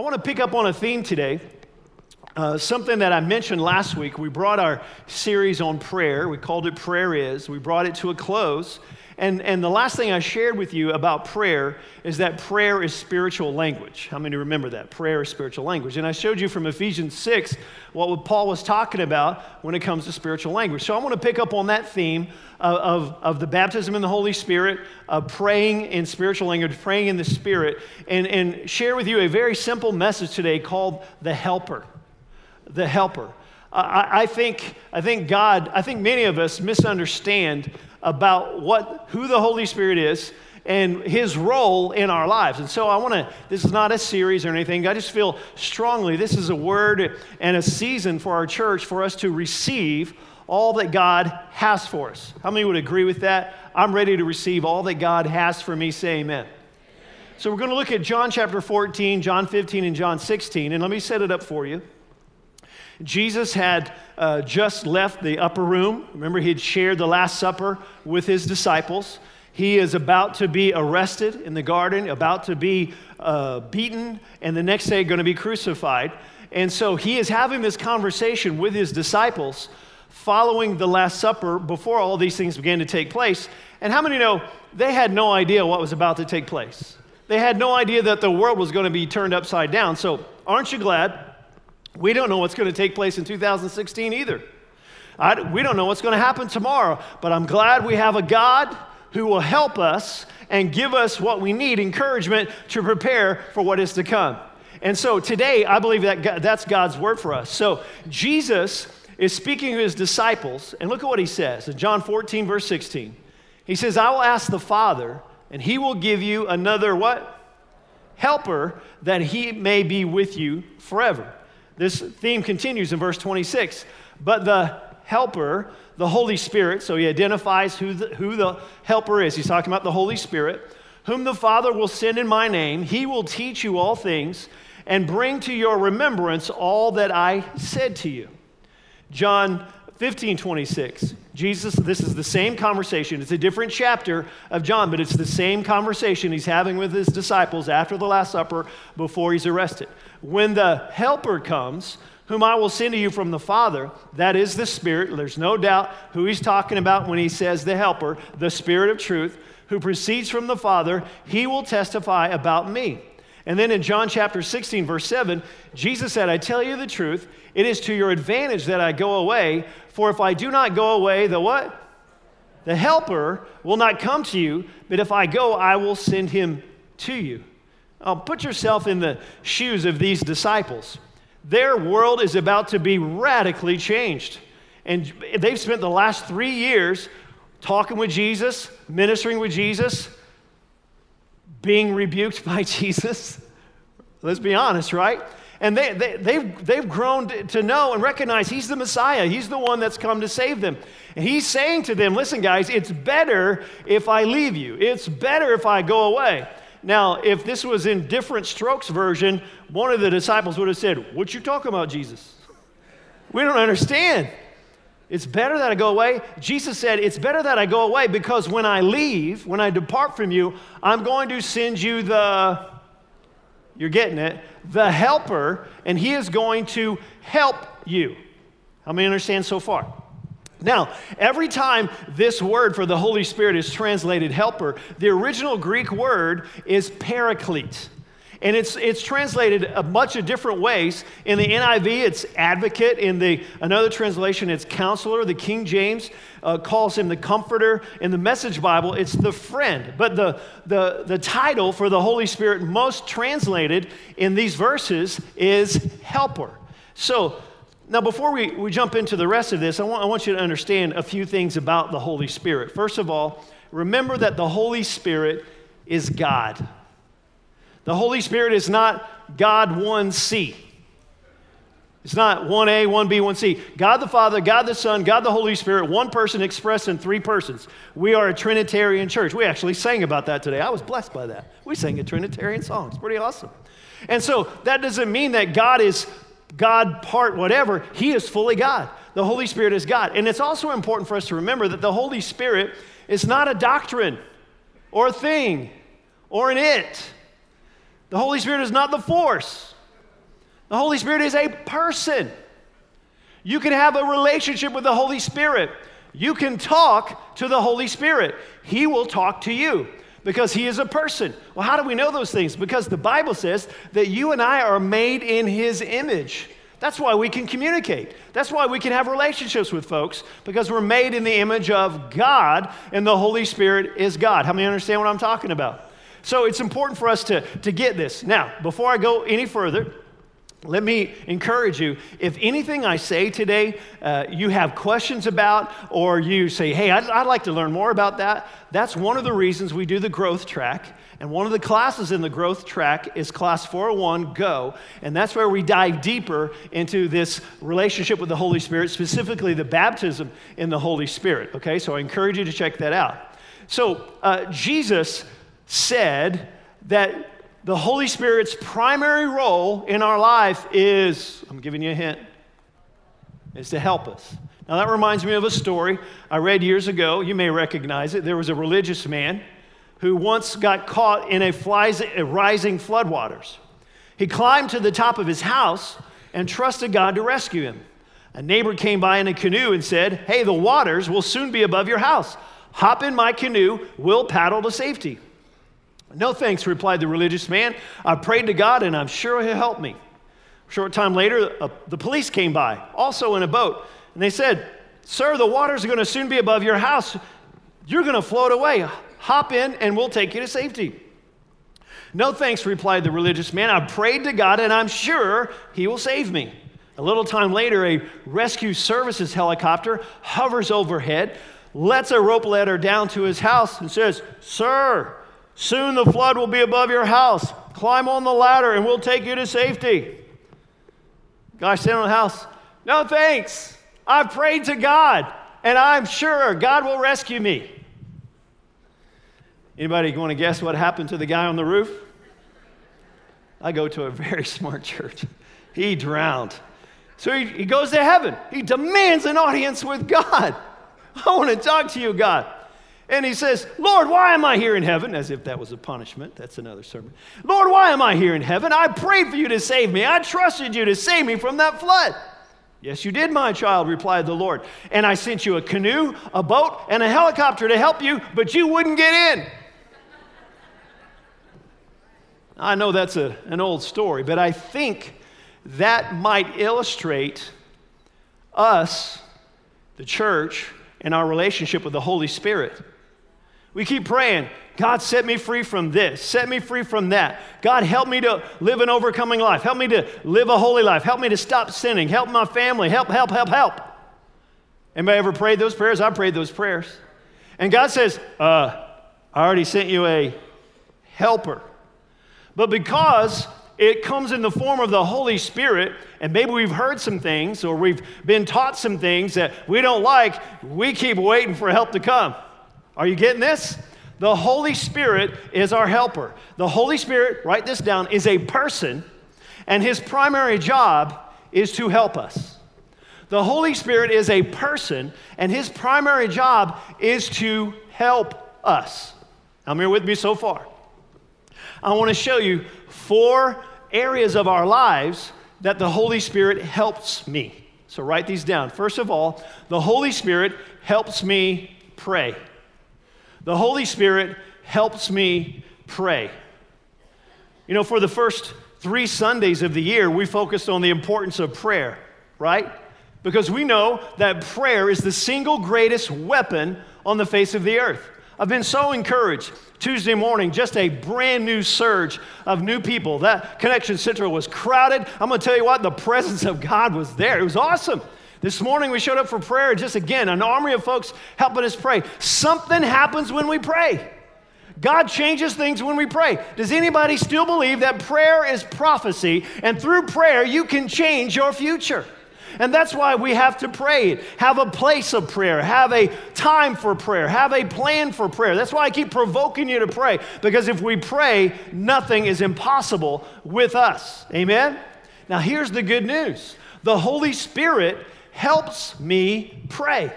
want to pick up on a theme today, something that I mentioned last week. We brought our series on prayer. We called it Prayer Is. We brought it to a close. And the last thing I shared with you about prayer is that prayer is spiritual language. How many remember that? Prayer is spiritual language. And I showed you from Ephesians 6 what Paul was talking about when it comes to spiritual language. So I want to pick up on that theme of the baptism in the Holy Spirit, of praying in spiritual language, praying in the Spirit, and share with you a very simple message today called the Helper. The Helper. I think many of us misunderstand about who the Holy Spirit is and his role in our lives. And so this is not a series or anything. I just feel strongly this is a word and a season for our church for us to receive all that God has for us. How many would agree with that? I'm ready to receive all that God has for me. Say amen. So we're going to look at John chapter 14, John 15, and John 16. And let me set it up for you. Jesus had just left the upper room. Remember, he had shared the Last Supper with his disciples. He is about to be arrested in the garden, about to be beaten, and the next day going to be crucified. And so he is having this conversation with his disciples following the Last Supper before all these things began to take place. And how many know they had no idea what was about to take place? They had no idea that the world was going to be turned upside down. So aren't you glad? We don't know what's going to take place in 2016 either. We don't know what's going to happen tomorrow, but I'm glad we have a God who will help us and give us what we need, encouragement to prepare for what is to come. And so today, I believe that that's God's word for us. So Jesus is speaking to his disciples, and look at what he says in John 14, verse 16. He says, I will ask the Father, and he will give you another what? Helper, that he may be with you forever. This theme continues in verse 26. But the Helper, the Holy Spirit, so he identifies who the Helper is. He's talking about the Holy Spirit, whom the Father will send in my name. He will teach you all things and bring to your remembrance all that I said to you. John 15:26. Jesus, this is the same conversation. It's a different chapter of John, but it's the same conversation he's having with his disciples after the Last Supper before he's arrested. When the Helper comes, whom I will send to you from the Father, that is the Spirit. There's no doubt who he's talking about when he says the Helper, the Spirit of truth, who proceeds from the Father, he will testify about me. And then in John chapter 16, verse 7, Jesus said, I tell you the truth, it is to your advantage that I go away, for if I do not go away, the what? The Helper will not come to you, but if I go, I will send him to you. Put yourself in the shoes of these disciples. Their world is about to be radically changed. And they've spent the last 3 years talking with Jesus, ministering with Jesus, being rebuked by Jesus. Let's be honest, right? And they've grown to know and recognize he's the Messiah. He's the one that's come to save them. And he's saying to them, listen, guys, it's better if I leave you. It's better if I go away. Now, if this was in Different Strokes version, one of the disciples would have said, what you talking about, Jesus? We don't understand. It's better that I go away. Jesus said, it's better that I go away because when I leave, when I depart from you, I'm going to send you you're getting it, the Helper, and he is going to help you. How many understand so far? Now, every time this word for the Holy Spirit is translated helper, the original Greek word is paraclete. And it's translated a bunch of different ways. In the NIV, it's advocate. In another translation, it's counselor. The King James calls him the comforter. In the Message Bible, it's the friend. But the title for the Holy Spirit most translated in these verses is helper. So now before we jump into the rest of this, I want you to understand a few things about the Holy Spirit. First of all, remember that the Holy Spirit is God. The Holy Spirit is not God 1C. It's not 1A, 1B, 1C. God the Father, God the Son, God the Holy Spirit, one person expressed in three persons. We are a Trinitarian church. We actually sang about that today. I was blessed by that. We sang a Trinitarian song. It's pretty awesome. And so that doesn't mean that God is God part whatever. He is fully God. The Holy Spirit is God. And it's also important for us to remember that the Holy Spirit is not a doctrine or a thing or an it. The Holy Spirit is not the force. The Holy Spirit is a person. You can have a relationship with the Holy Spirit. You can talk to the Holy Spirit. He will talk to you because he is a person. Well, how do we know those things? Because the Bible says that you and I are made in his image. That's why we can communicate. That's why we can have relationships with folks, because we're made in the image of God, and the Holy Spirit is God. How many understand what I'm talking about? So it's important for us to get this. Now, before I go any further, let me encourage you, if anything I say today you have questions about, or you say, hey, I'd like to learn more about that, that's one of the reasons we do the growth track. And one of the classes in the growth track is Class 401 Go, and that's where we dive deeper into this relationship with the Holy Spirit, specifically the baptism in the Holy Spirit, okay? So I encourage you to check that out. So Jesus said that the Holy Spirit's primary role in our life is, I'm giving you a hint, is to help us. Now that reminds me of a story I read years ago. You may recognize it. There was a religious man who once got caught in a rising floodwaters. He climbed to the top of his house and trusted God to rescue him. A neighbor came by in a canoe and said, hey, the waters will soon be above your house. Hop in my canoe, we'll paddle to safety. No thanks, replied the religious man. I prayed to God and I'm sure he'll help me. A short time later, the police came by, also in a boat, and they said, sir, the waters are going to soon be above your house. You're going to float away. Hop in and we'll take you to safety. No thanks, replied the religious man. I prayed to God and I'm sure he will save me. A little time later, a rescue services helicopter hovers overhead, lets a rope ladder down to his house and says, sir, soon the flood will be above your house. Climb on the ladder and we'll take you to safety. Guy standing on the house, no thanks. I've prayed to God and I'm sure God will rescue me. Anybody want to guess what happened to the guy on the roof? I go to a very smart church. He drowned. So he goes to heaven. He demands an audience with God. I want to talk to you, God. And he says, Lord, why am I here in heaven? As if that was a punishment. That's another sermon. Lord, why am I here in heaven? I prayed for you to save me. I trusted you to save me from that flood. Yes, you did, my child, replied the Lord. And I sent you a canoe, a boat, and a helicopter to help you, but you wouldn't get in. I know that's an old story, but I think that might illustrate us, the church, and our relationship with the Holy Spirit. We keep praying, God, set me free from this, set me free from that. God, help me to live an overcoming life. Help me to live a holy life. Help me to stop sinning. Help my family. Help. Anybody ever prayed those prayers? I prayed those prayers. And God says, I already sent you a helper. But because it comes in the form of the Holy Spirit, and maybe we've heard some things or we've been taught some things that we don't like, we keep waiting for help to come. Are you getting this? The Holy Spirit is our helper. The Holy Spirit, write this down, is a person, and his primary job is to help us. The Holy Spirit is a person, and his primary job is to help us. How many are with me so far? I want to show you 4 areas of our lives that the Holy Spirit helps me. So write these down. First of all, the Holy Spirit helps me pray. The Holy Spirit helps me pray. You know, for the first 3 Sundays of the year, we focused on the importance of prayer, right? Because we know that prayer is the single greatest weapon on the face of the earth. I've been so encouraged. Tuesday morning, just a brand new surge of new people. That Connection Central was crowded. I'm going to tell you what, the presence of God was there. It was awesome. This morning we showed up for prayer. Just again, an army of folks helping us pray. Something happens when we pray. God changes things when we pray. Does anybody still believe that prayer is prophecy, and through prayer you can change your future? And that's why we have to pray. Have a place of prayer. Have a time for prayer. Have a plan for prayer. That's why I keep provoking you to pray. Because if we pray, nothing is impossible with us. Amen? Now here's the good news. The Holy Spirit helps me pray.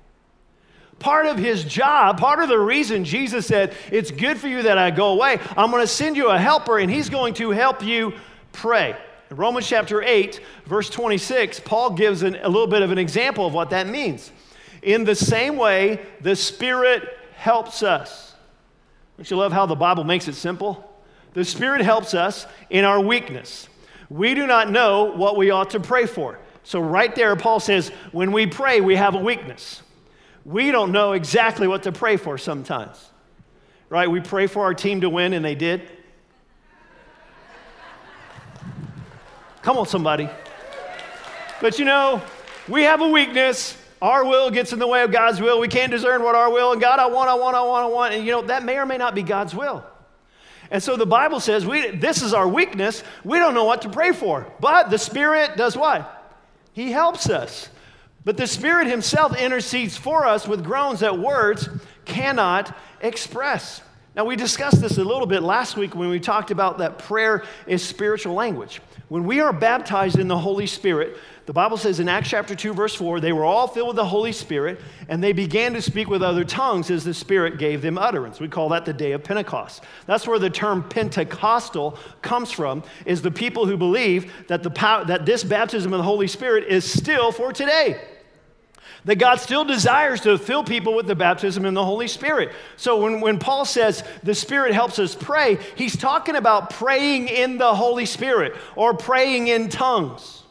Part of his job, part of the reason Jesus said, it's good for you that I go away, I'm going to send you a helper and he's going to help you pray. In Romans chapter 8, verse 26, Paul gives a little bit of an example of what that means. In the same way, the Spirit helps us. Don't you love how the Bible makes it simple? The Spirit helps us in our weakness. We do not know what we ought to pray for. So right there, Paul says, when we pray, we have a weakness. We don't know exactly what to pray for sometimes. Right? We pray for our team to win, and they did. Come on, somebody. But we have a weakness. Our will gets in the way of God's will. We can't discern what our will, and God, I want. And that may or may not be God's will. And so the Bible says, this is our weakness. We don't know what to pray for. But the Spirit does what? He helps us. But the Spirit himself intercedes for us with groans that words cannot express. Now, we discussed this a little bit last week when we talked about that prayer is spiritual language. When we are baptized in the Holy Spirit, the Bible says in Acts chapter 2, verse 4, they were all filled with the Holy Spirit, and they began to speak with other tongues as the Spirit gave them utterance. We call that the day of Pentecost. That's where the term Pentecostal comes from, is the people who believe that that this baptism of the Holy Spirit is still for today. That God still desires to fill people with the baptism in the Holy Spirit. So when Paul says the Spirit helps us pray, he's talking about praying in the Holy Spirit or praying in tongues.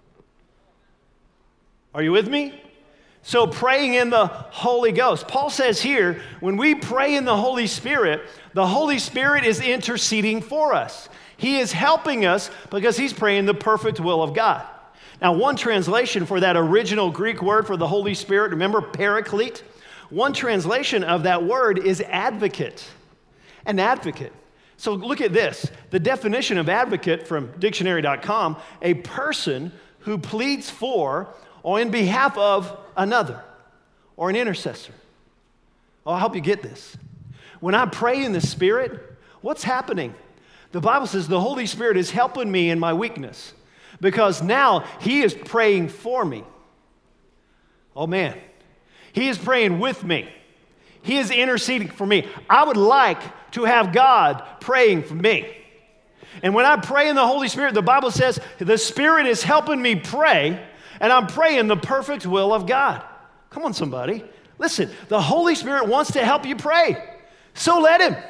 Are you with me? So praying in the Holy Ghost. Paul says here, when we pray in the Holy Spirit is interceding for us. He is helping us because he's praying the perfect will of God. Now, one translation for that original Greek word for the Holy Spirit, remember paraclete? One translation of that word is advocate. An advocate. So look at this. The definition of advocate from dictionary.com, a person who pleads for or in behalf of another or an intercessor. Oh, I'll help you get this. When I pray in the Spirit, what's happening? The Bible says the Holy Spirit is helping me in my weakness. Because now he is praying for me. Oh man, he is praying with me. He is interceding for me. I would like to have God praying for me. And when I pray in the Holy Spirit, the Bible says the Spirit is helping me pray, and I'm praying the perfect will of God. Come on, somebody. Listen, the Holy Spirit wants to help you pray. So let him.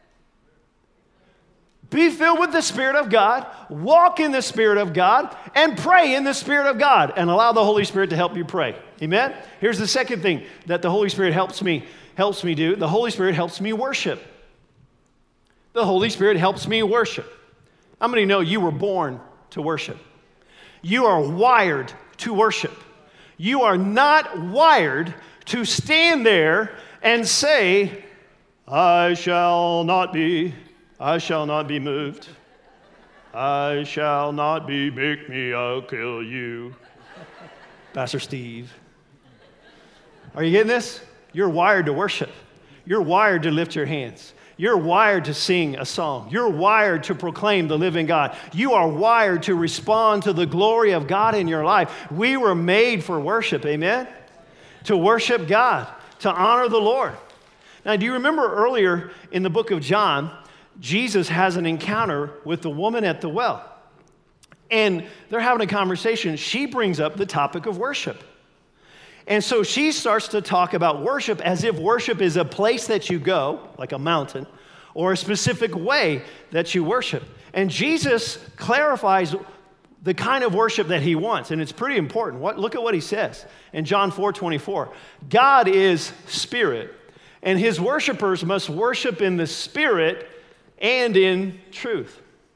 Be filled with the Spirit of God, walk in the Spirit of God, and pray in the Spirit of God, and allow the Holy Spirit to help you pray. Amen? Here's the second thing that the Holy Spirit helps me do. The Holy Spirit helps me worship. The Holy Spirit helps me worship. How many know you were born to worship? You are wired to worship. You are not wired to stand there and say, I shall not be moved. I shall not be, make me, I'll kill you. Pastor Steve. Are you getting this? You're wired to worship. You're wired to lift your hands. You're wired to sing a song. You're wired to proclaim the living God. You are wired to respond to the glory of God in your life. We were made for worship, amen? To worship God, to honor the Lord. Now, do you remember earlier in the book of John, Jesus has an encounter with the woman at the well. And they're having a conversation. She brings up the topic of worship. And so she starts to talk about worship as if worship is a place that you go, like a mountain, or a specific way that you worship. And Jesus clarifies the kind of worship that he wants, and it's pretty important. Look at what he says in John 4:24. God is spirit, and his worshipers must worship in the spirit and in truth.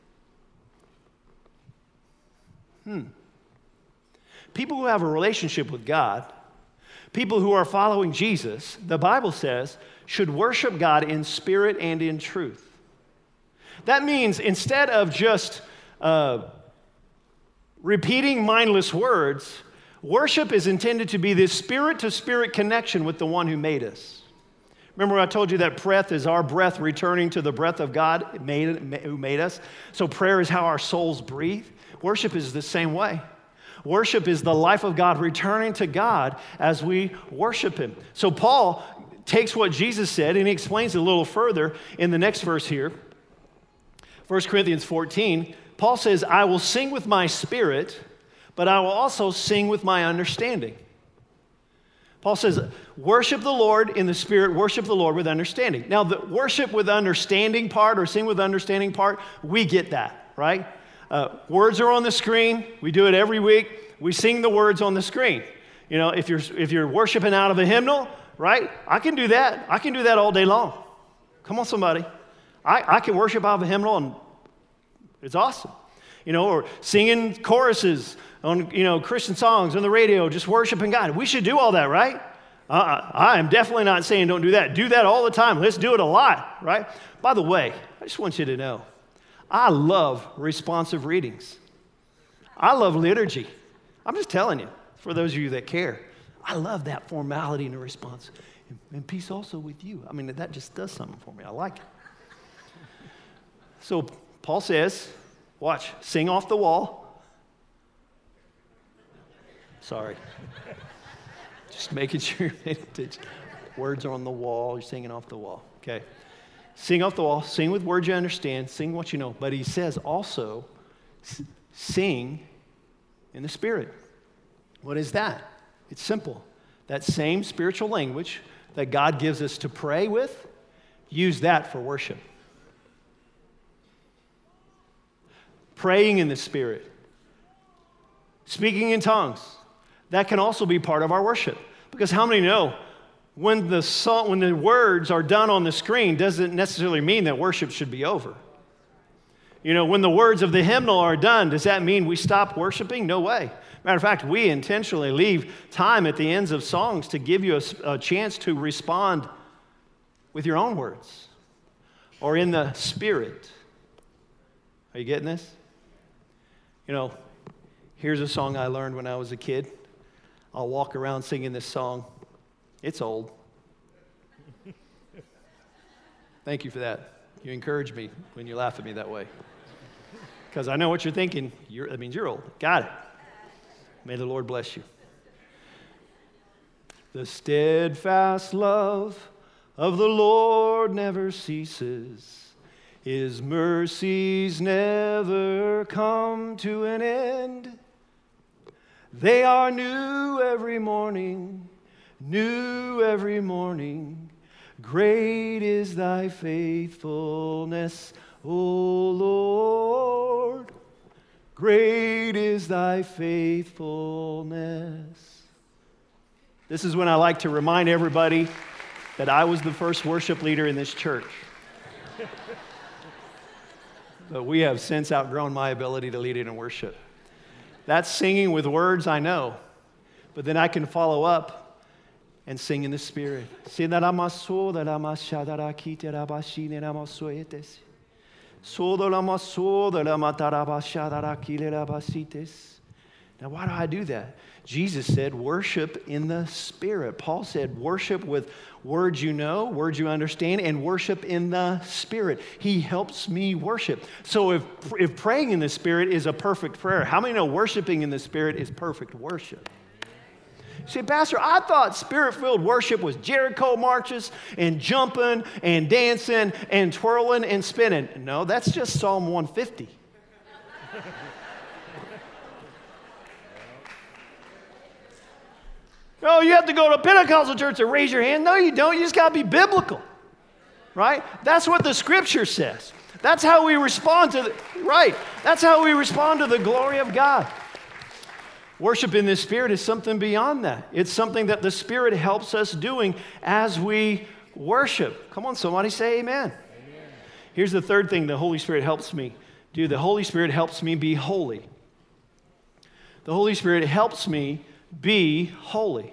People who have a relationship with God, people who are following Jesus, the Bible says, should worship God in spirit and in truth. That means instead of just repeating mindless words, worship is intended to be this spirit-to-spirit connection with the one who made us. Remember I told you that breath is our breath returning to the breath of God who made us? So prayer is how our souls breathe. Worship is the same way. Worship is the life of God returning to God as we worship him. So Paul takes what Jesus said and he explains it a little further in the next verse here. 1 Corinthians 14, Paul says, I will sing with my spirit, but I will also sing with my understanding. Paul says, worship the Lord in the spirit, worship the Lord with understanding. Now, the worship with understanding part or sing with understanding part, we get that, right? Words are on the screen. We do it every week. We sing the words on the screen. You know, if you're worshiping out of a hymnal, right? I can do that. I can do that all day long. Come on, somebody. I can worship out of a hymnal, and it's awesome. You know, or singing choruses on, Christian songs on the radio, just worshiping God. We should do all that, right? I am definitely not saying don't do that. Do that all the time. Let's do it a lot, right? By the way, I just want you to know, I love responsive readings. I love liturgy. I'm just telling you, for those of you that care. I love that formality and the response. And peace also with you. I mean, that just does something for me. I like it. So Paul says, watch, sing off the wall. Sorry. Just making sure you're paying attention. Words are on the wall. You're singing off the wall. Okay. Sing off the wall. Sing with words you understand. Sing what you know. But he says also, sing in the Spirit. What is that? It's simple. That same spiritual language that God gives us to pray with, use that for worship. Praying in the Spirit. Speaking in tongues. That can also be part of our worship. Because how many know when the words are done on the screen doesn't necessarily mean that worship should be over. You know, when the words of the hymnal are done, does that mean we stop worshiping? No way. Matter of fact, we intentionally leave time at the ends of songs to give you a chance to respond with your own words or in the Spirit. Are you getting this? You know, here's a song I learned when I was a kid. I'll walk around singing this song. It's old. Thank you for that. You encourage me when you laugh at me that way. Because I know what you're thinking. That means you're old. Got it. May the Lord bless you. The steadfast love of the Lord never ceases. His mercies never come to an end. They are new every morning, new every morning. Great is thy faithfulness, O Lord. Great is thy faithfulness. This is when I like to remind everybody that I was the first worship leader in this church. But we have since outgrown my ability to lead in worship. That's singing with words I know, but then I can follow up and sing in the Spirit. Now, why do I do that? Jesus said, worship in the Spirit. Paul said, worship with words you know, words you understand, and worship in the Spirit. He helps me worship. So if praying in the Spirit is a perfect prayer, how many know worshiping in the Spirit is perfect worship? You say, Pastor, I thought Spirit-filled worship was Jericho marches and jumping and dancing and twirling and spinning. No, that's just Psalm 150. Oh, you have to go to a Pentecostal church to raise your hand. No, you don't. You just got to be biblical, right? That's what the Scripture says. That's how we respond to That's how we respond to the glory of God. Worship in the Spirit is something beyond that. It's something that the Spirit helps us doing as we worship. Come on, somebody say amen. Amen. Here's the third thing the Holy Spirit helps me do. The Holy Spirit helps me be holy. The Holy Spirit helps me be holy.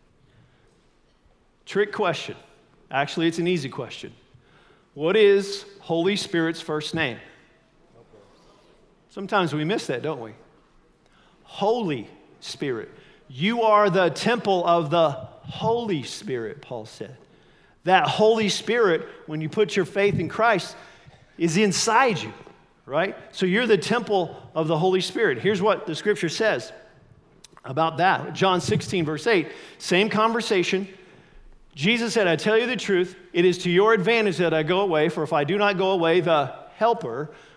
Trick question. Actually, it's an easy question. What is Holy Spirit's first name? Sometimes we miss that, don't we? Holy Spirit. You are the temple of the Holy Spirit, Paul said. That Holy Spirit, when you put your faith in Christ, is inside you, right? So you're the temple of the Holy Spirit. Here's what the Scripture says about that. John 16, verse 8, same conversation. Jesus said, I tell you the truth, it is to your advantage that I go away, for if I do not go away, the Helper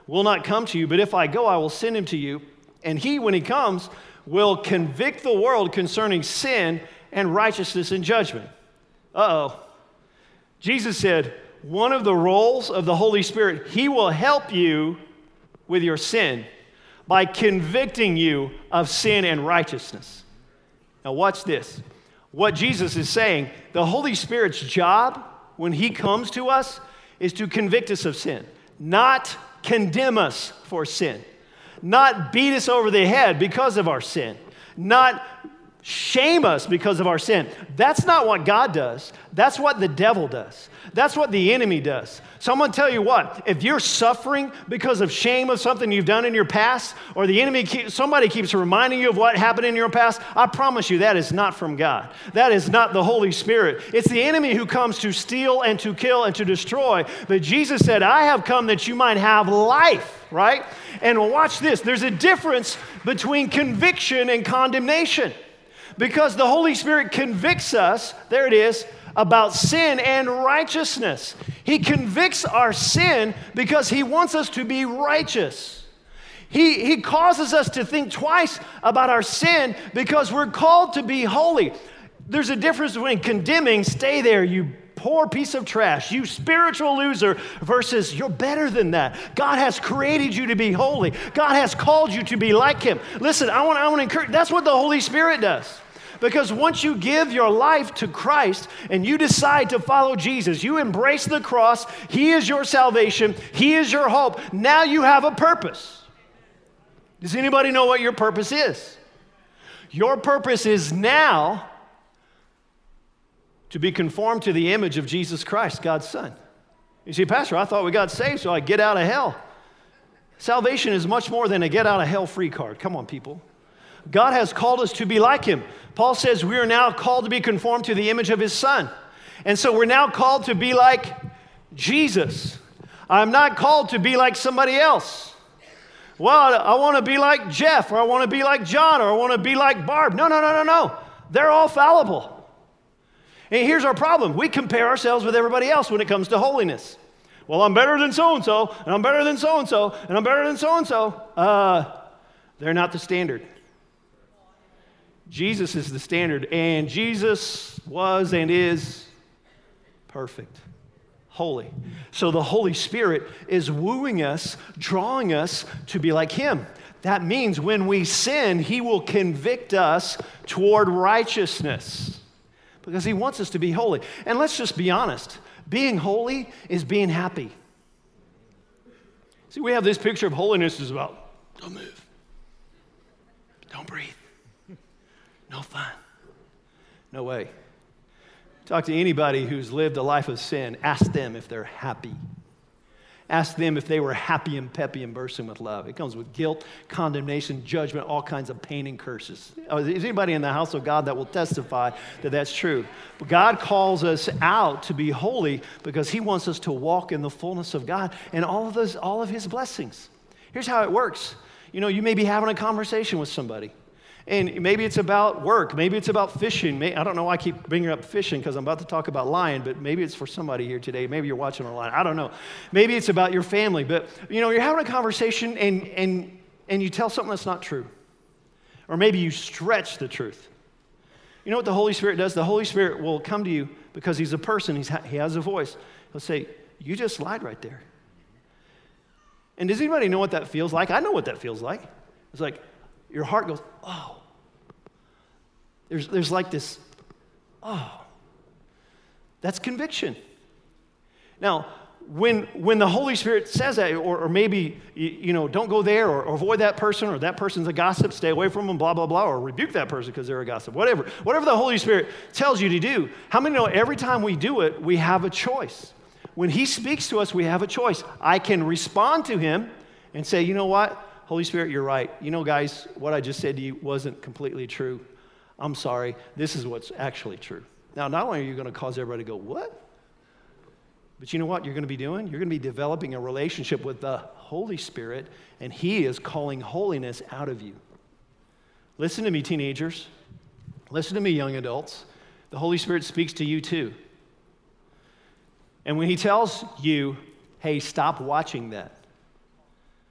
will not come to you, but if I go, I will send him to you. And he, when he comes, will convict the world concerning sin and righteousness and judgment. Uh-oh. Jesus said, one of the roles of the Holy Spirit, he will help you with your sin by convicting you of sin and righteousness. Now watch this. What Jesus is saying, the Holy Spirit's job when he comes to us is to convict us of sin, not condemn us for sin, not beat us over the head because of our sin, not shame us because of our sin. That's not what God does. That's what the devil does. That's what the enemy does. So I'm going to tell you what, if you're suffering because of shame of something you've done in your past, or the enemy, somebody keeps reminding you of what happened in your past, I promise you that is not from God. That is not the Holy Spirit. It's the enemy who comes to steal and to kill and to destroy. But Jesus said, I have come that you might have life, right? And watch this. There's a difference between conviction and condemnation. Because the Holy Spirit convicts us, there it is, about sin and righteousness. He convicts our sin because he wants us to be righteous. He causes us to think twice about our sin because we're called to be holy. There's a difference between condemning, stay there, you poor piece of trash, you spiritual loser, versus you're better than that. God has created you to be holy. God has called you to be like him. Listen, I want to encourage, that's what the Holy Spirit does. Because once you give your life to Christ and you decide to follow Jesus, you embrace the cross, he is your salvation, he is your hope, now you have a purpose. Does anybody know what your purpose is? Your purpose is now to be conformed to the image of Jesus Christ, God's Son. You see, Pastor, I thought we got saved so I get out of hell. Salvation is much more than a get out of hell free card. Come on, people. God has called us to be like him. Paul says we are now called to be conformed to the image of his Son. And so we're now called to be like Jesus. I'm not called to be like somebody else. Well, I want to be like Jeff, or I want to be like John, or I want to be like Barb. No. They're all fallible. And here's our problem. We compare ourselves with everybody else when it comes to holiness. Well, I'm better than so-and-so, and I'm better than so-and-so, and I'm better than so-and-so. They're not the standard. Jesus is the standard, and Jesus was and is perfect, holy. So the Holy Spirit is wooing us, drawing us to be like him. That means when we sin, he will convict us toward righteousness because he wants us to be holy. And let's just be honest. Being holy is being happy. See, we have this picture of holiness is about don't move, don't breathe. No fun. No way. Talk to anybody who's lived a life of sin. Ask them if they're happy. Ask them if they were happy and peppy and bursting with love. It comes with guilt, condemnation, judgment, all kinds of pain and curses. Is anybody in the house of God that will testify that that's true? But God calls us out to be holy because he wants us to walk in the fullness of God and all of his blessings. Here's how it works. You know, you may be having a conversation with somebody. And maybe it's about work. Maybe it's about fishing. I don't know why I keep bringing up fishing because I'm about to talk about lying, but maybe it's for somebody here today. Maybe you're watching online. I don't know. Maybe it's about your family. But, you know, you're having a conversation and you tell something that's not true. Or maybe you stretch the truth. You know what the Holy Spirit does? The Holy Spirit will come to you because he's a person. He has a voice. He'll say, you just lied right there. And does anybody know what that feels like? I know what that feels like. It's like your heart goes, oh. There's like this, oh. That's conviction. Now, when the Holy Spirit says that, or maybe, you know, don't go there, or avoid that person, or that person's a gossip, stay away from them, blah, blah, blah, or rebuke that person because they're a gossip, whatever the Holy Spirit tells you to do, how many know every time we do it, we have a choice? When he speaks to us, we have a choice. I can respond to him and say, you know what? Holy Spirit, you're right. You know, guys, what I just said to you wasn't completely true. I'm sorry. This is what's actually true. Now, not only are you going to cause everybody to go, what? But you know what you're going to be doing? You're going to be developing a relationship with the Holy Spirit, and he is calling holiness out of you. Listen to me, teenagers. Listen to me, young adults. The Holy Spirit speaks to you too. And when he tells you, hey, stop watching that,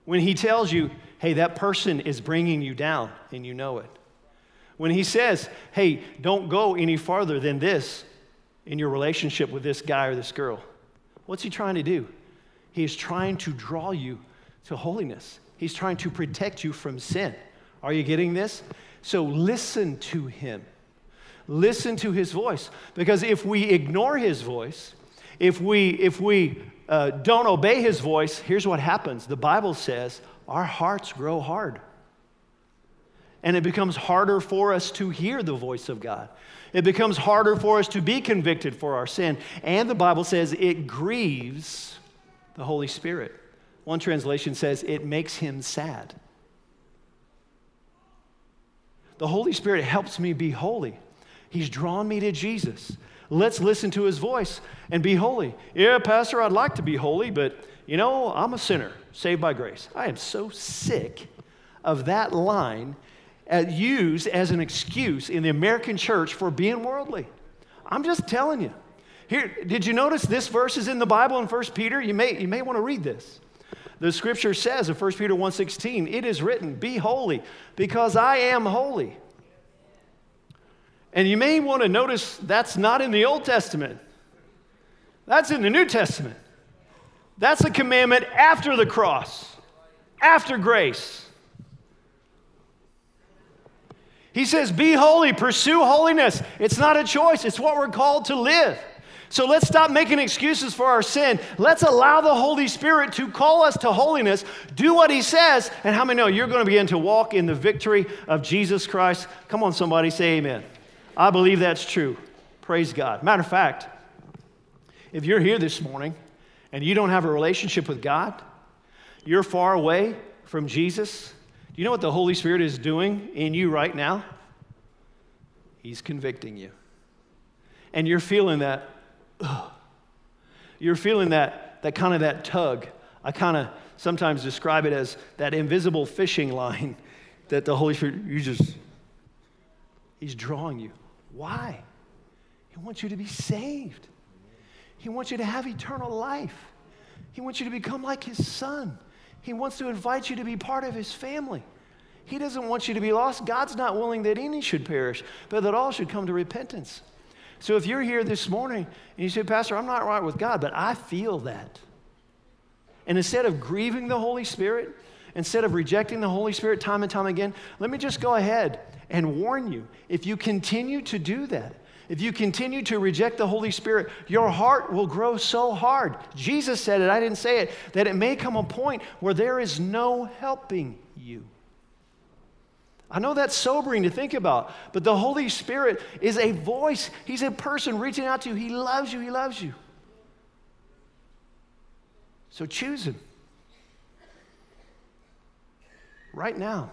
When he tells you, hey, that person is bringing you down and you know it. When he says, hey, don't go any farther than this in your relationship with this guy or this girl. What's he trying to do? He is trying to draw you to holiness. He's trying to protect you from sin. Are you getting this? So listen to him. Listen to his voice. Because if we ignore his voice, if we don't obey his voice, here's what happens. The Bible says our hearts grow hard. And it becomes harder for us to hear the voice of God. It becomes harder for us to be convicted for our sin. And the Bible says it grieves the Holy Spirit. One translation says it makes him sad. The Holy Spirit helps me be holy. He's drawn me to Jesus. Let's listen to his voice and be holy. Yeah, Pastor, I'd like to be holy, but you know, I'm a sinner, saved by grace. I am so sick of that line used as an excuse in the American church for being worldly. I'm just telling you. Here, did you notice this verse is in the Bible in 1 Peter? You may want to read this. The scripture says in 1 Peter 1:16, it is written, be holy because I am holy. And you may want to notice that's not in the Old Testament. That's in the New Testament. That's a commandment after the cross, after grace. He says, be holy, pursue holiness. It's not a choice. It's what we're called to live. So let's stop making excuses for our sin. Let's allow the Holy Spirit to call us to holiness, do what he says, and how many know you're going to begin to walk in the victory of Jesus Christ? Come on, somebody, say amen. I believe that's true. Praise God. Matter of fact, if you're here this morning and you don't have a relationship with God, you're far away from Jesus, do you know what the Holy Spirit is doing in you right now? He's convicting you. And you're feeling that, you're feeling that kind of that tug. I kind of sometimes describe it as that invisible fishing line that the Holy Spirit, he's drawing you. Why? He wants you to be saved. He wants you to have eternal life. He wants you to become like his son. He wants to invite you to be part of his family. He doesn't want you to be lost. God's not willing that any should perish, but that all should come to repentance. So if you're here this morning and you say, Pastor, I'm not right with God, but I feel that. And instead of grieving the Holy Spirit, instead of rejecting the Holy Spirit time and time again, let me just go ahead and warn you. If you continue to do that, if you continue to reject the Holy Spirit, your heart will grow so hard. Jesus said it, I didn't say it, that it may come a point where there is no helping you. I know that's sobering to think about, but the Holy Spirit is a voice. He's a person reaching out to you. He loves you. He loves you. So choose him right now.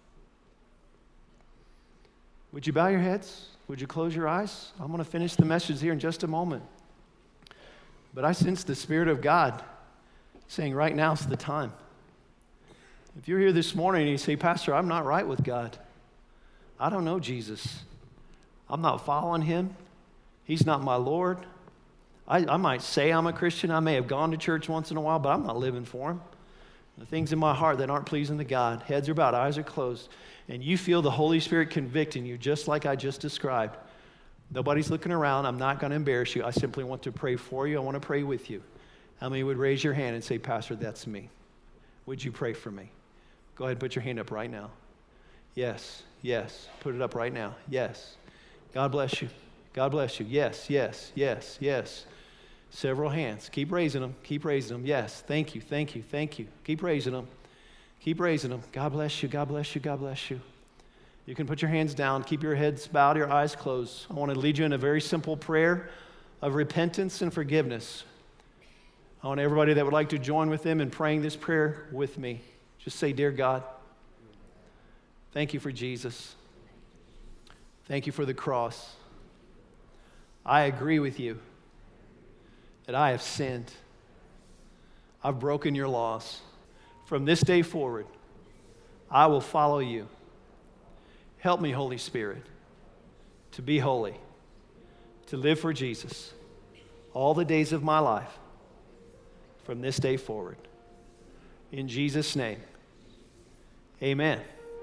Would you bow your heads? Would you close your eyes? I'm going to finish the message here in just a moment. But I sense the Spirit of God saying right now's the time. If you're here this morning and you say, Pastor, I'm not right with God. I don't know Jesus. I'm not following him. He's not my Lord. I might say I'm a Christian. I may have gone to church once in a while, but I'm not living for him. The things in my heart that aren't pleasing to God, heads are bowed, eyes are closed, and you feel the Holy Spirit convicting you just like I just described. Nobody's looking around. I'm not going to embarrass you. I simply want to pray for you. I want to pray with you. How many would raise your hand and say, Pastor, that's me? Would you pray for me? Go ahead and put your hand up right now. Yes, yes. Put it up right now. Yes. God bless you. God bless you. Yes, yes, yes, yes. Several hands. Keep raising them. Keep raising them. Yes. Thank you. Thank you. Thank you. Keep raising them. Keep raising them. God bless you. God bless you. God bless you. You can put your hands down. Keep your heads bowed, your eyes closed. I want to lead you in a very simple prayer of repentance and forgiveness. I want everybody that would like to join with them in praying this prayer with me. Just say, Dear God, thank you for Jesus. Thank you for the cross. I agree with you that I have sinned. I've broken your laws. From this day forward, I will follow you. Help me, Holy Spirit, to be holy, to live for Jesus all the days of my life from this day forward. In Jesus' name, amen.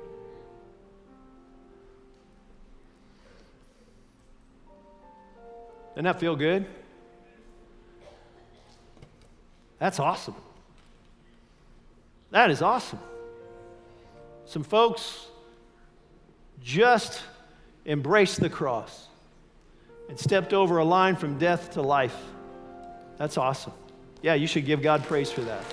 Doesn't that feel good? That's awesome. That is awesome. Some folks just embraced the cross and stepped over a line from death to life. That's awesome. Yeah, you should give God praise for that.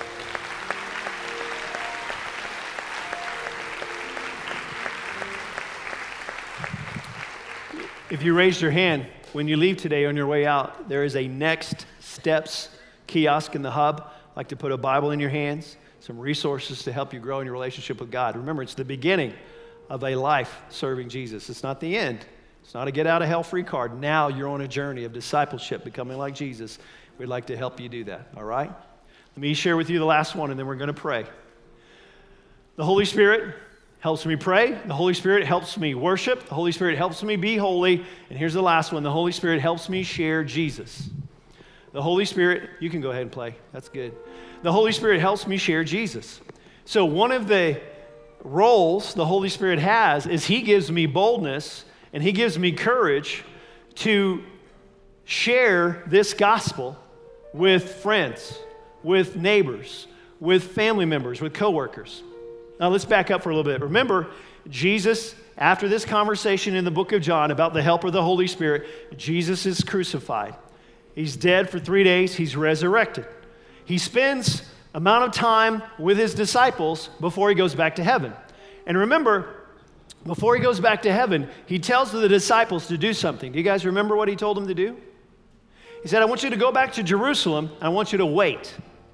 If you raised your hand, when you leave today on your way out, there is a Next Steps kiosk in the hub. I'd like to put a Bible in your hands, some resources to help you grow in your relationship with God. Remember, it's the beginning of a life serving Jesus. It's not the end. It's not a get out of hell free card. Now you're on a journey of discipleship, becoming like Jesus. We'd like to help you do that, all right? Let me share with you the last one, and then we're going to pray. The Holy Spirit helps me pray. The Holy Spirit helps me worship. The Holy Spirit helps me be holy. And here's the last one. The Holy Spirit helps me share Jesus. The Holy Spirit, you can go ahead and play. That's good. The Holy Spirit helps me share Jesus. So one of the roles the Holy Spirit has is He gives me boldness and He gives me courage to share this gospel with friends, with neighbors, with family members, with coworkers. Now let's back up for a little bit. Remember, Jesus, after this conversation in the book of John about the helper of the Holy Spirit, Jesus is crucified. He's dead for 3 days. He's resurrected. He spends amount of time with his disciples before he goes back to heaven. And remember, before he goes back to heaven, he tells the disciples to do something. Do you guys remember what he told them to do? He said, I want you to go back to Jerusalem, and I want you to wait.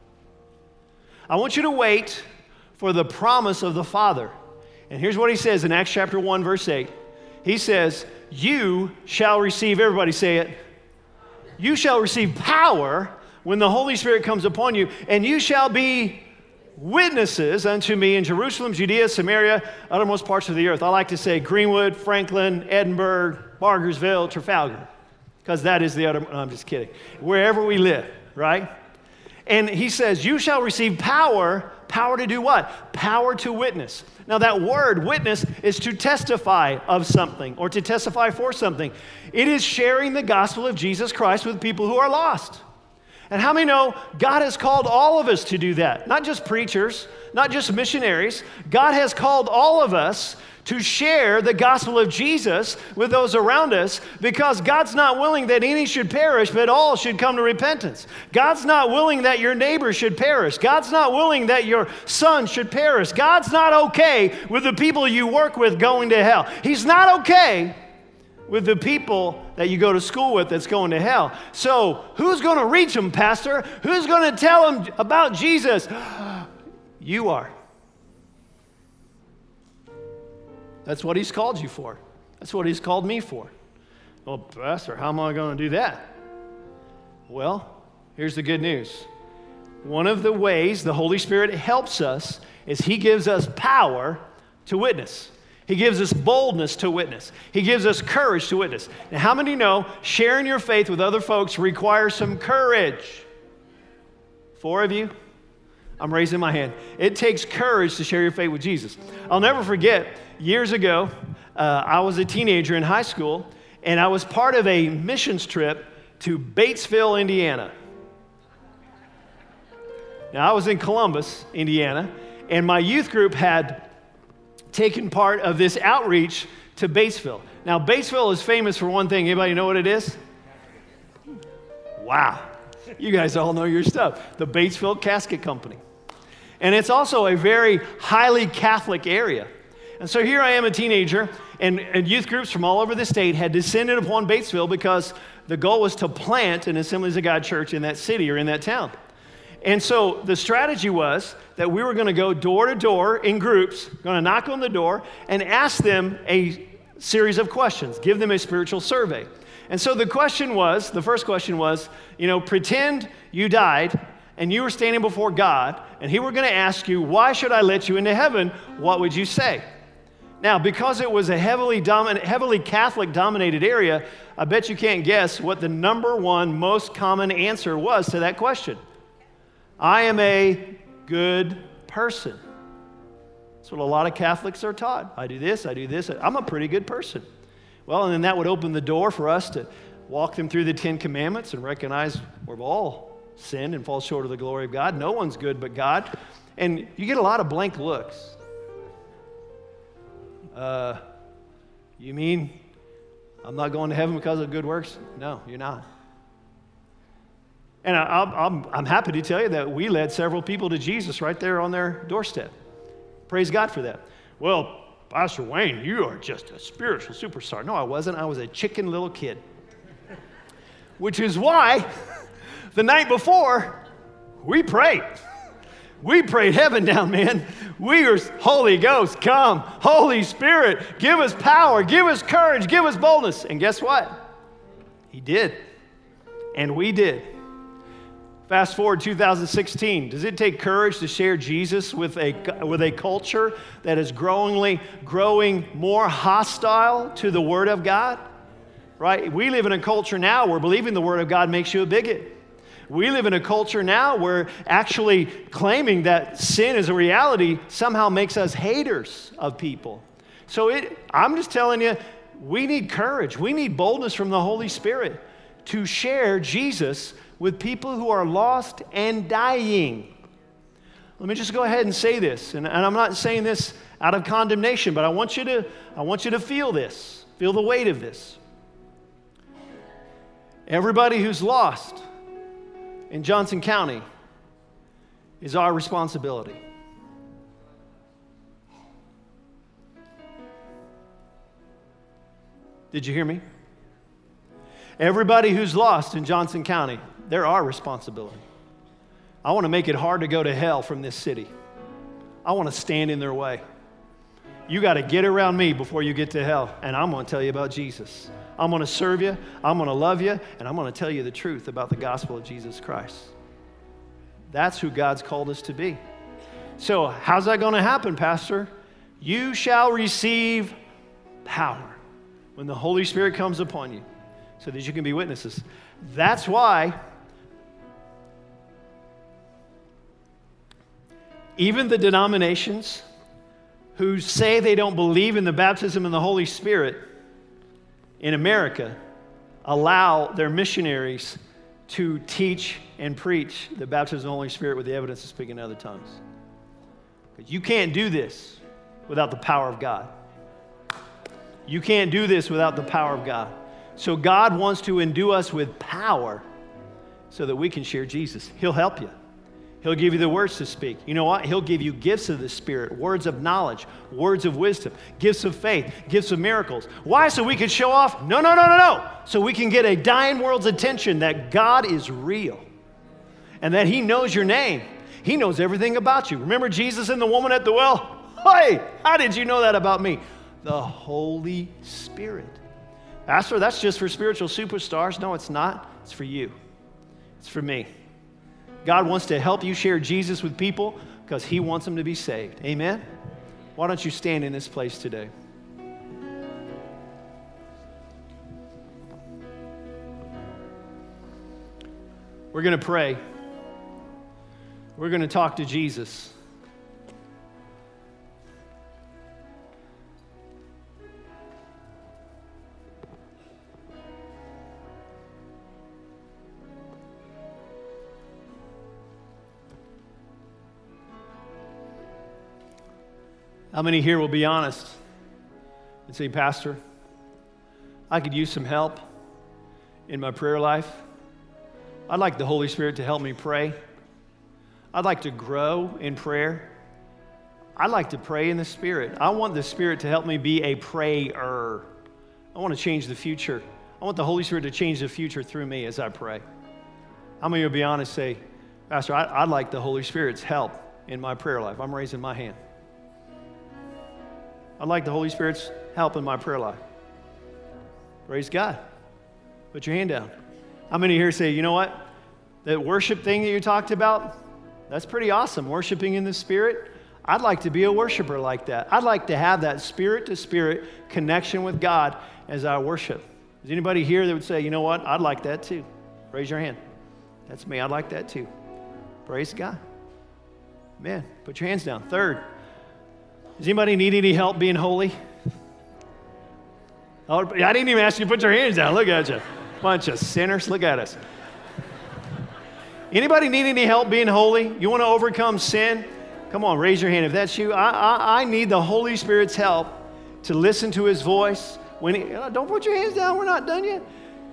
I want you to wait for the promise of the Father. And here's what he says in Acts chapter 1, verse 8. He says, you shall receive, everybody say it, you shall receive power when the Holy Spirit comes upon you, and you shall be witnesses unto me in Jerusalem, Judea, Samaria, uttermost parts of the earth. I like to say Greenwood, Franklin, Edinburgh, Bargersville, Trafalgar, because that is the other, no, I'm just kidding. Wherever we live, right? And he says, you shall receive power. Power to do what? Power to witness. Now that word, witness, is to testify of something or to testify for something. It is sharing the gospel of Jesus Christ with people who are lost. And how many know God has called all of us to do that? Not just preachers, not just missionaries. God has called all of us to share the gospel of Jesus with those around us, because God's not willing that any should perish, but all should come to repentance. God's not willing that your neighbor should perish. God's not willing that your son should perish. God's not okay with the people you work with going to hell. He's not okay with the people that you go to school with that's going to hell. So who's going to reach them, Pastor? Who's going to tell them about Jesus? You are. That's what he's called you for. That's what he's called me for. Well, Pastor, how am I going to do that? Well, here's the good news. One of the ways the Holy Spirit helps us is he gives us power to witness. He gives us boldness to witness. He gives us courage to witness. Now, how many know sharing your faith with other folks requires some courage? 4 of you? I'm raising my hand. It takes courage to share your faith with Jesus. I'll never forget, years ago, I was a teenager in high school, and I was part of a missions trip to Batesville, Indiana. Now, I was in Columbus, Indiana, and my youth group had taken part of this outreach to Batesville. Now, Batesville is famous for one thing. Anybody know what it is? Wow. You guys all know your stuff. The Batesville Casket Company. And it's also a very highly Catholic area. And so here I am, a teenager, and youth groups from all over the state had descended upon Batesville because the goal was to plant an Assemblies of God church in that city or in that town. And so the strategy was that we were going to go door to door in groups, going to knock on the door and ask them a series of questions, give them a spiritual survey. And so the first question was, pretend you died and you were standing before God, and he were going to ask you, why should I let you into heaven? What would you say? Now, because it was a heavily Catholic-dominated area, I bet you can't guess what the number one most common answer was to that question. I am a good person. That's what a lot of Catholics are taught. I do this, I do this. I'm a pretty good person. Well, and then that would open the door for us to walk them through the 10 Commandments and recognize we've all sinned and fall short of the glory of God. No one's good but God. And you get a lot of blank looks. You mean I'm not going to heaven because of good works? No, you're not. And I'm happy to tell you that we led several people to Jesus right there on their doorstep. Praise God for that. Well, Pastor Wayne, you are just a spiritual superstar. No, I wasn't. I was a chicken little kid. Which is why the night before, we prayed. We prayed heaven down, man. We were, Holy Ghost, come. Holy Spirit, give us power, give us courage, give us boldness. And guess what? He did. And we did. Fast forward 2016. Does it take courage to share Jesus with a culture that is growing more hostile to the Word of God? Right? We live in a culture now where believing the Word of God makes you a bigot. We live in a culture now where actually claiming that sin is a reality somehow makes us haters of people. So I'm just telling you, we need courage. We need boldness from the Holy Spirit to share Jesus with people who are lost and dying. Let me just go ahead and say this, and I'm not saying this out of condemnation, but I want you to feel this, feel the weight of this. Everybody who's lost in Johnson County is our responsibility. Did you hear me? Everybody who's lost in Johnson County, they're our responsibility. I want to make it hard to go to hell from this city. I want to stand in their way. You got to get around me before you get to hell, and I'm going to tell you about Jesus. I'm going to serve you, I'm going to love you, and I'm going to tell you the truth about the gospel of Jesus Christ. That's who God's called us to be. So how's that going to happen, Pastor? You shall receive power when the Holy Spirit comes upon you so that you can be witnesses. That's why even the denominations who say they don't believe in the baptism in the Holy Spirit in America allow their missionaries to teach and preach the baptism of the Holy Spirit with the evidence of speaking in other tongues. Because you can't do this without the power of God. You can't do this without the power of God. So God wants to endue us with power so that we can share Jesus. He'll help you. He'll give you the words to speak. You know what? He'll give you gifts of the Spirit, words of knowledge, words of wisdom, gifts of faith, gifts of miracles. Why? So we can show off? No. So we can get a dying world's attention that God is real and that He knows your name. He knows everything about you. Remember Jesus and the woman at the well? Hey, how did you know that about me? The Holy Spirit. Pastor, that's just for spiritual superstars. No, it's not. It's for you. It's for me. God wants to help you share Jesus with people because He wants them to be saved. Amen? Why don't you stand in this place today? We're going to pray. We're going to talk to Jesus. How many here will be honest and say, Pastor, I could use some help in my prayer life. I'd like the Holy Spirit to help me pray. I'd like to grow in prayer. I'd like to pray in the Spirit. I want the Spirit to help me be a prayer. I want to change the future. I want the Holy Spirit to change the future through me as I pray. How many will be honest and say, Pastor, I'd like the Holy Spirit's help in my prayer life. I'm raising my hand. I'd like the Holy Spirit's help in my prayer life. Praise God. Put your hand down. How many here say, you know what? That worship thing that you talked about, that's pretty awesome. Worshiping in the Spirit. I'd like to be a worshiper like that. I'd like to have that spirit-to-spirit connection with God as I worship. Is anybody here that would say, you know what? I'd like that too. Raise your hand. That's me. I'd like that too. Praise God. Man, put your hands down. Third, does anybody need any help being holy? Oh, I didn't even ask you to put your hands down. Look at you. Bunch of sinners. Look at us. Anybody need any help being holy? You want to overcome sin? Come on, raise your hand if that's you. I need the Holy Spirit's help to listen to His voice. Don't put your hands down. We're not done yet.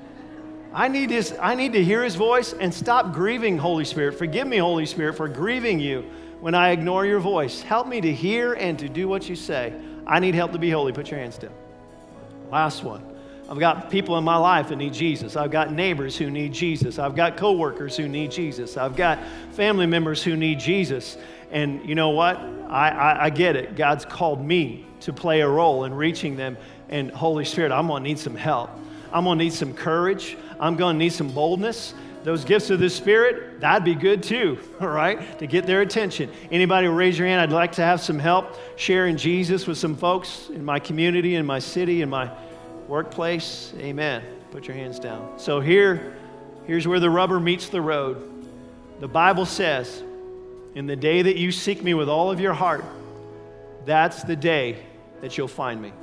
I need to hear His voice and stop grieving Holy Spirit. Forgive me, Holy Spirit, for grieving you when I ignore your voice. Help me to hear and to do what you say. I need help to be holy. Put your hands down. Last one. I've got people in my life that need Jesus. I've got neighbors who need Jesus. I've got coworkers who need Jesus. I've got family members who need Jesus. And you know what? I get it. God's called me to play a role in reaching them. And Holy Spirit, I'm going to need some help. I'm going to need some courage. I'm going to need some boldness. Those gifts of the Spirit, that'd be good too, all right, to get their attention. Anybody raise your hand? I'd like to have some help sharing Jesus with some folks in my community, in my city, in my workplace. Amen. Put your hands down. So here's where the rubber meets the road. The Bible says, in the day that you seek me with all of your heart, that's the day that you'll find me.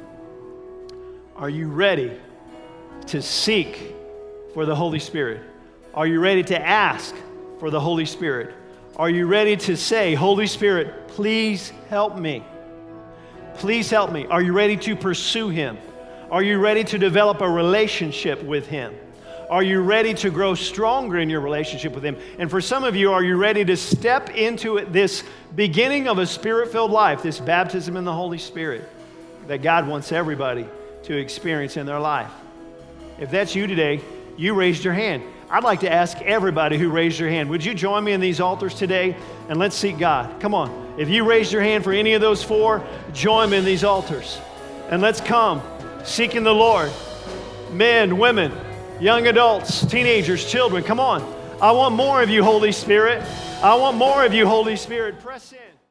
Are you ready to seek for the Holy Spirit? Are you ready to ask for the Holy Spirit? Are you ready to say, Holy Spirit, please help me? Please help me. Are you ready to pursue Him? Are you ready to develop a relationship with Him? Are you ready to grow stronger in your relationship with Him? And for some of you, are you ready to step into this beginning of a Spirit-filled life, this baptism in the Holy Spirit that God wants everybody to experience in their life? If that's you today, you raised your hand. I'd like to ask everybody who raised your hand, would you join me in these altars today and let's seek God? Come on. If you raised your hand for any of those four, join me in these altars and let's come seeking the Lord. Men, women, young adults, teenagers, children, come on. I want more of you, Holy Spirit. I want more of you, Holy Spirit. Press in.